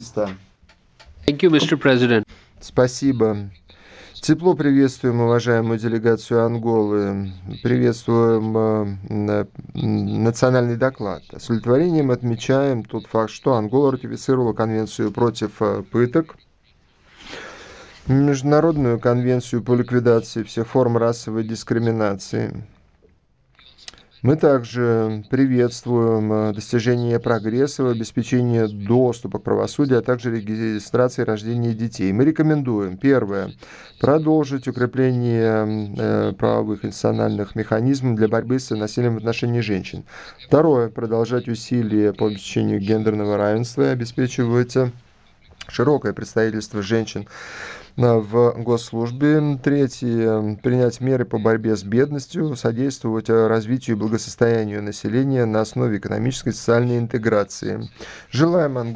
пожалуйста. Thank you, Mr. President. Спасибо. Тепло приветствуем уважаемую делегацию Анголы. Приветствуем национальный доклад. С удовлетворением отмечаем тот факт, что Ангола ратифицировала Конвенцию против пыток, Международную конвенцию по ликвидации всех форм расовой дискриминации. Мы также приветствуем достижение прогресса в обеспечении доступа к правосудию, а также регистрации рождения детей. Мы рекомендуем, первое, продолжить укрепление правовых институциональных механизмов для борьбы с насилием в отношении женщин. Второе, продолжать усилия по обеспечению гендерного равенства и обеспечивать широкое представительство женщин в госслужбе. Третье. Принять меры по борьбе с бедностью, содействовать развитию и благосостоянию населения на основе экономической и социальной интеграции. Желаем